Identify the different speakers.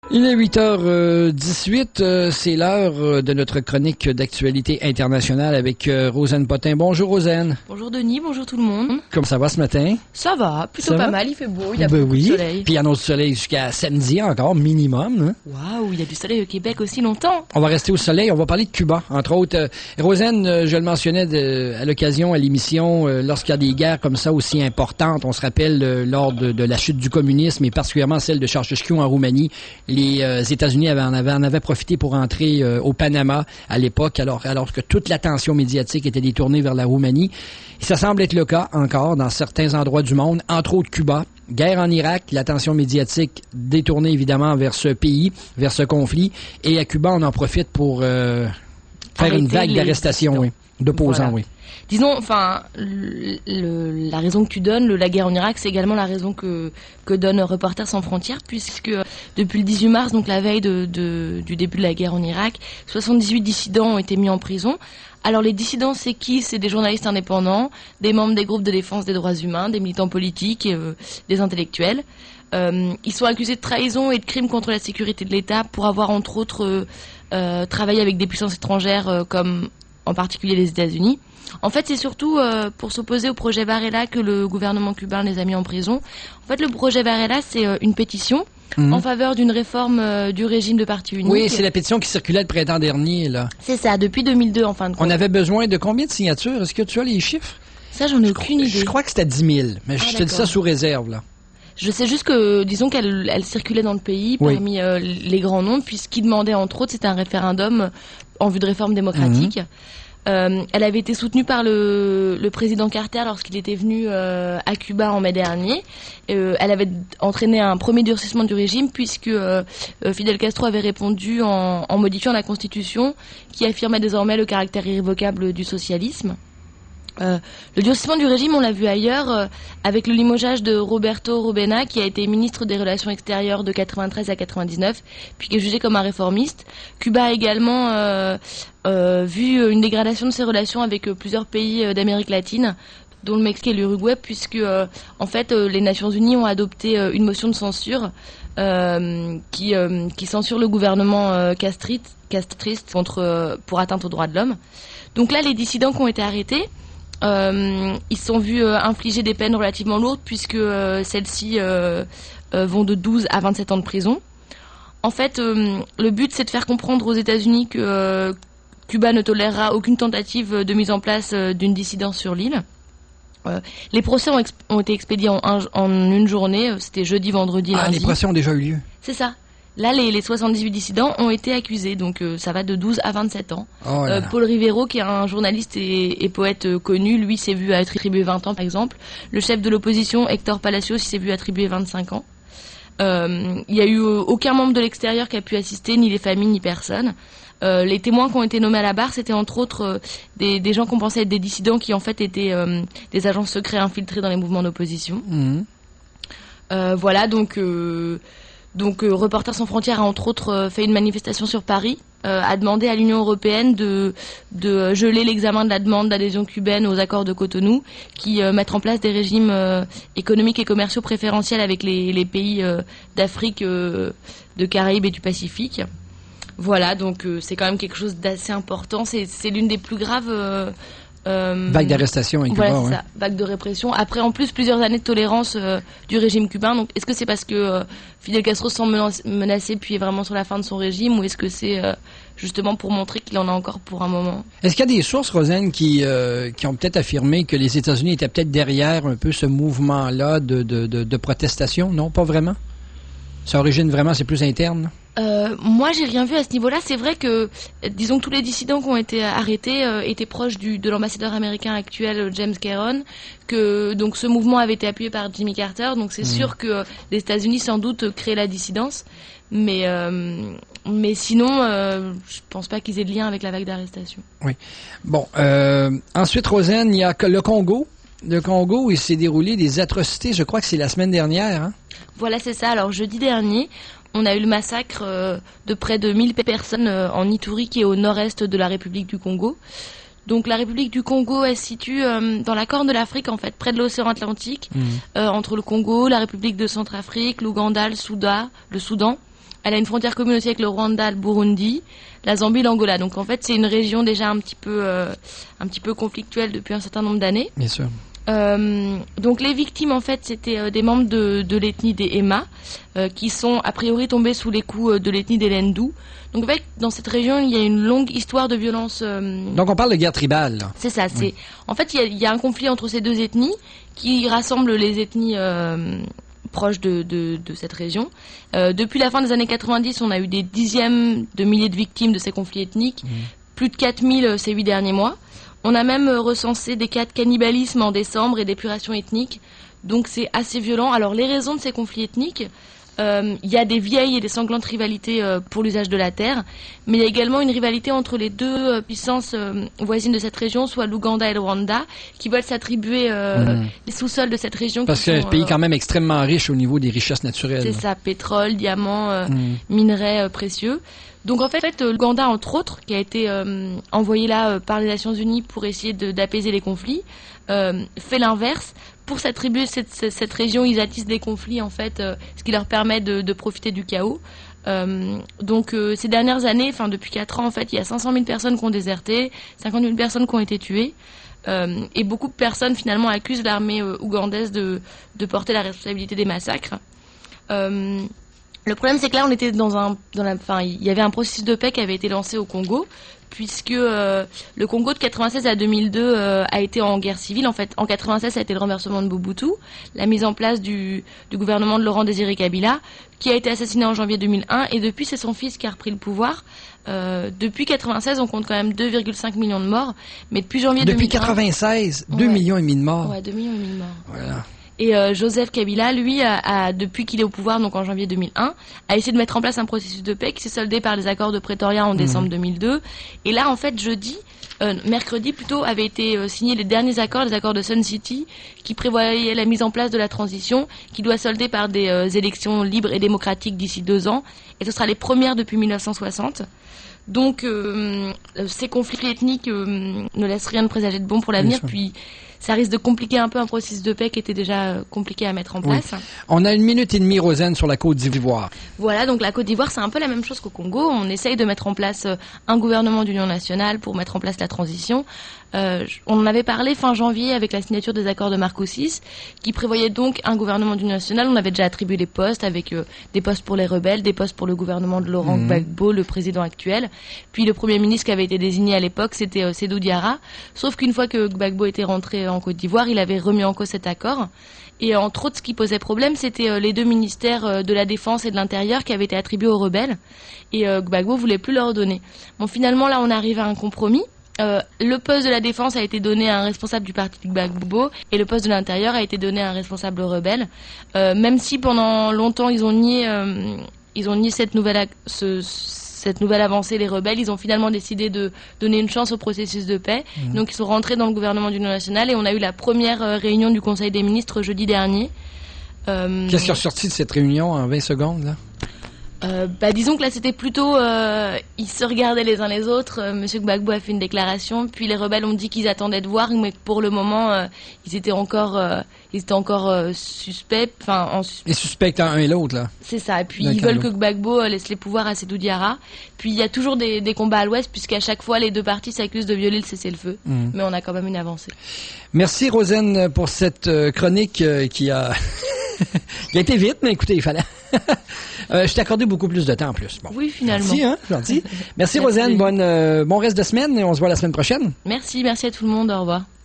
Speaker 1: Il est 8h18, c'est l'heure de notre chronique d'actualité internationale avec Rosanne Potin. Bonjour Rosanne.
Speaker 2: Bonjour Denis, bonjour tout le monde.
Speaker 1: Comment ça va ce matin?
Speaker 2: Ça va, plutôt
Speaker 1: Ça
Speaker 2: pas
Speaker 1: va?
Speaker 2: mal, il fait beau, il y a beaucoup de soleil.
Speaker 1: Puis il y en a du soleil jusqu'à samedi encore, minimum. Hein?
Speaker 2: Waouh, il y a du soleil au Québec aussi longtemps.
Speaker 1: On va rester au soleil, on va parler de Cuba, entre autres. Rosanne, je le mentionnais à l'occasion à l'émission, lorsqu'il y a des guerres comme ça aussi importantes, on se rappelle lors de la chute du communisme et particulièrement celle de Ceausescu en Roumanie, les États-Unis en avaient profité pour entrer au Panama à l'époque, alors que toute l'attention médiatique était détournée vers la Roumanie. Et ça semble être le cas encore dans certains endroits du monde, entre autres Cuba. Guerre en Irak, l'attention médiatique détournée évidemment vers ce pays, vers ce conflit. Et à Cuba, on en profite pour faire une vague d'arrestations, oui, d'opposants,
Speaker 2: voilà.
Speaker 1: Oui.
Speaker 2: Disons, enfin, la raison que tu donnes, la guerre en Irak, c'est également la raison que donne Reporters sans frontières, puisque depuis le 18 mars, donc la veille du début de la guerre en Irak, 78 dissidents ont été mis en prison. Alors les dissidents, c'est qui? C'est des journalistes indépendants, des membres des groupes de défense des droits humains, des militants politiques, des intellectuels. Ils sont accusés de trahison et de crimes contre la sécurité de l'État pour avoir entre autres travaillé avec des puissances étrangères comme en particulier les États-Unis. En fait, c'est surtout pour s'opposer au projet Varela que le gouvernement cubain les a mis en prison. En fait, le projet Varela, c'est une pétition en faveur d'une réforme du régime de parti unique.
Speaker 1: Oui, c'est la pétition qui circulait le printemps dernier, là.
Speaker 2: C'est ça, depuis 2002, en fin de compte.
Speaker 1: On avait besoin de combien de signatures? Est-ce que tu as les chiffres?
Speaker 2: Ça, j'en ai aucune idée.
Speaker 1: Je crois que c'était 10 000, mais je te dis ça sous réserve, là.
Speaker 2: Je sais juste que, disons qu'elle circulait dans le pays parmi les grands noms, puisqu'ils demandaient, entre autres, c'était un référendum en vue de réforme démocratique. Elle avait été soutenue par le président Carter lorsqu'il était venu à Cuba en mai dernier. Elle avait entraîné un premier durcissement du régime puisque Fidel Castro avait répondu en modifiant la Constitution qui affirmait désormais le caractère irrévocable du socialisme. Le durcissement du régime, on l'a vu ailleurs, avec le limogeage de Roberto Robbena, qui a été ministre des Relations extérieures de 93 à 99, puis qui est jugé comme un réformiste. Cuba a également vu une dégradation de ses relations avec plusieurs pays d'Amérique latine, dont le Mexique et l'Uruguay, puisque en fait les Nations Unies ont adopté une motion de censure qui censure le gouvernement castriste pour atteinte aux droits de l'homme. Donc là, les dissidents qui ont été arrêtés, ils se sont vus infliger des peines relativement lourdes puisque celles-ci vont de 12 à 27 ans de prison. En fait, le but, c'est de faire comprendre aux États-Unis que Cuba ne tolérera aucune tentative de mise en place d'une dissidence sur l'île. Les procès ont été expédiés en une journée, c'était jeudi, vendredi, lundi.
Speaker 1: Les procès ont déjà eu lieu.
Speaker 2: C'est ça. Là, les 78 dissidents ont été accusés, donc ça va de 12 à 27 ans. Paul Rivero, qui est un journaliste et poète connu, lui s'est vu attribuer 20 ans, par exemple. Le chef de l'opposition, Hector Palacios, s'est vu attribuer 25 ans. Il n'y a eu aucun membre de l'extérieur qui a pu assister, ni les familles, ni personne. Les témoins qui ont été nommés à la barre, c'était entre autres des gens qu'on pensait être des dissidents qui en fait étaient des agents secrets infiltrés dans les mouvements d'opposition. Voilà, donc Reporters sans frontières a entre autres fait une manifestation sur Paris, a demandé à l'Union européenne de geler l'examen de la demande d'adhésion cubaine aux accords de Cotonou, qui mettent en place des régimes économiques et commerciaux préférentiels avec les pays d'Afrique, de Caraïbes et du Pacifique. Voilà, donc c'est quand même quelque chose d'assez important. C'est l'une des plus graves
Speaker 1: vague d'arrestation avec
Speaker 2: voilà,
Speaker 1: Cuba,
Speaker 2: c'est ça, vague de répression. Après, en plus, plusieurs années de tolérance du régime cubain. Donc, est-ce que c'est parce que Fidel Castro se sent menacé puis est vraiment sur la fin de son régime, ou est-ce que c'est justement pour montrer qu'il en a encore pour un moment?
Speaker 1: Est-ce qu'il y a des sources, Rosanne, qui ont peut-être affirmé que les États-Unis étaient peut-être derrière un peu ce mouvement-là de protestation? Non, pas vraiment? Sa origine, vraiment, c'est plus interne?
Speaker 2: Moi, j'ai rien vu à ce niveau-là. C'est vrai que, disons que tous les dissidents qui ont été arrêtés étaient proches de l'ambassadeur américain actuel, James Caron, que donc ce mouvement avait été appuyé par Jimmy Carter. Donc c'est sûr que les États-Unis sans doute créent la dissidence, mais sinon, je pense pas qu'ils aient de lien avec la vague d'arrestation. Oui.
Speaker 1: Bon. Ensuite, Rosanne, il y a le Congo. Le Congo, il s'est déroulé des atrocités. Je crois que c'est la semaine dernière. Hein?
Speaker 2: Voilà, c'est ça. Alors jeudi dernier, on a eu le massacre de près de 1000 personnes en Ituri, qui est au nord-est de la République du Congo. Donc la République du Congo, elle se situe dans la Corne de l'Afrique, en fait, près de l'océan Atlantique, entre le Congo, la République de Centrafrique, l'Ouganda, le Soudan. Elle a une frontière commune aussi avec le Rwanda, le Burundi, la Zambie, l'Angola. Donc en fait, c'est une région déjà un petit peu conflictuelle depuis un certain nombre d'années.
Speaker 1: Bien sûr.
Speaker 2: Donc les victimes en fait c'était des membres de l'ethnie des Hema qui sont a priori tombés sous les coups de l'ethnie des Lendu. Donc en fait dans cette région il y a une longue histoire de violence.
Speaker 1: Donc on parle de guerre tribale. Là.
Speaker 2: C'est ça. Oui. En fait il y a un conflit entre ces deux ethnies qui rassemble les ethnies proches de cette région. Depuis la fin des années 90 on a eu des dizaines de milliers de victimes de ces conflits ethniques, plus de 4000 ces 8 derniers mois. On a même recensé des cas de cannibalisme en décembre et d'épuration ethnique. Donc c'est assez violent. Alors les raisons de ces conflits ethniques, il y a des vieilles et des sanglantes rivalités pour l'usage de la terre, mais il y a également une rivalité entre les deux puissances voisines de cette région, soit l'Ouganda et le Rwanda, qui veulent s'attribuer les sous-sols de cette région.
Speaker 1: Parce que c'est un pays quand même extrêmement riche au niveau des richesses naturelles.
Speaker 2: C'est ça, pétrole, diamants, minerais précieux. Donc en fait, l'Ouganda, entre autres, qui a été envoyé là par les Nations Unies pour essayer d'apaiser les conflits, fait l'inverse. Pour s'attribuer cette région, ils attissent des conflits, en fait, ce qui leur permet de profiter du chaos. Donc ces dernières années, enfin depuis 4 ans, en fait, il y a 500 000 personnes qui ont déserté, 50 000 personnes qui ont été tuées. Et beaucoup de personnes, finalement, accusent l'armée ougandaise de porter la responsabilité des massacres. Le problème, c'est que là, on était il y avait un processus de paix qui avait été lancé au Congo, puisque le Congo de 96 à 2002 a été en guerre civile. En fait, en 96, ça a été le renversement de Mobutu, la mise en place du gouvernement de Laurent Désiré Kabila, qui a été assassiné en janvier 2001, et depuis, c'est son fils qui a repris le pouvoir. Depuis 96, on compte quand même 2,5 millions de morts, mais depuis janvier 2001... Depuis
Speaker 1: 96, 2,5 millions de morts.
Speaker 2: Ouais, 2,5 millions de morts.
Speaker 1: Voilà.
Speaker 2: Et Joseph Kabila, lui, depuis qu'il est au pouvoir, donc en janvier 2001, a essayé de mettre en place un processus de paix qui s'est soldé par les accords de Pretoria en décembre 2002. Et là, en fait, mercredi plutôt, avaient été signés les derniers accords, les accords de Sun City, qui prévoyaient la mise en place de la transition, qui doit solder par des élections libres et démocratiques d'ici 2 ans. Et ce sera les premières depuis 1960. Donc, ces conflits ethniques ne laissent rien de présager de bon pour l'avenir, puis ça risque de compliquer un peu un processus de paix qui était déjà compliqué à mettre en place.
Speaker 1: Oui. On a 1 minute et demie, Rosanne, sur la Côte d'Ivoire.
Speaker 2: Voilà, donc la Côte d'Ivoire, c'est un peu la même chose qu'au Congo. On essaye de mettre en place un gouvernement d'union nationale pour mettre en place la transition. On en avait parlé fin janvier avec la signature des accords de Marcoussis, qui prévoyait donc un gouvernement d'union nationale. On avait déjà attribué les postes avec des postes pour les rebelles, des postes pour le gouvernement de Laurent Gbagbo, le président actuel. Puis le premier ministre qui avait été désigné à l'époque, c'était Sédou Diarra. Sauf qu'une fois que Gbagbo était rentré en Côte d'Ivoire, il avait remis en cause cet accord. Et entre autres, ce qui posait problème, c'était les 2 ministères de la Défense et de l'Intérieur qui avaient été attribués aux rebelles. Et Gbagbo voulait plus leur donner. Bon, finalement, là, on arrive à un compromis. Le poste de la Défense a été donné à un responsable du parti de Gbagbo et le poste de l'Intérieur a été donné à un responsable rebelle. Même si pendant longtemps ils ont nié cette nouvelle avancée, les rebelles, ils ont finalement décidé de donner une chance au processus de paix. Donc ils sont rentrés dans le gouvernement d'union nationale et on a eu la première réunion du Conseil des ministres jeudi dernier.
Speaker 1: Qu'est-ce qui est ressorti de cette réunion en 20 secondes là?
Speaker 2: Disons que là c'était plutôt ils se regardaient les uns les autres. Monsieur Gbagbo a fait une déclaration, puis les rebelles ont dit qu'ils attendaient de voir, mais pour le moment ils étaient encore suspects.
Speaker 1: Ils suspectent un et l'autre là.
Speaker 2: C'est ça. Et puis ils veulent que Gbagbo laisse les pouvoirs à Sédou Diarra. Puis il y a toujours des combats à l'ouest, puisqu'à chaque fois les deux parties s'accusent de violer le cessez-le-feu. Mais on a quand même une avancée.
Speaker 1: Merci Rosanne pour cette chronique qui a qui a été vite, mais écoutez, il fallait. Je t'ai accordé beaucoup plus de temps en plus. Bon.
Speaker 2: Oui, finalement.
Speaker 1: Merci, hein, gentil. Merci Rosanne, bon reste de semaine et on se voit la semaine prochaine.
Speaker 2: Merci à tout le monde, au revoir.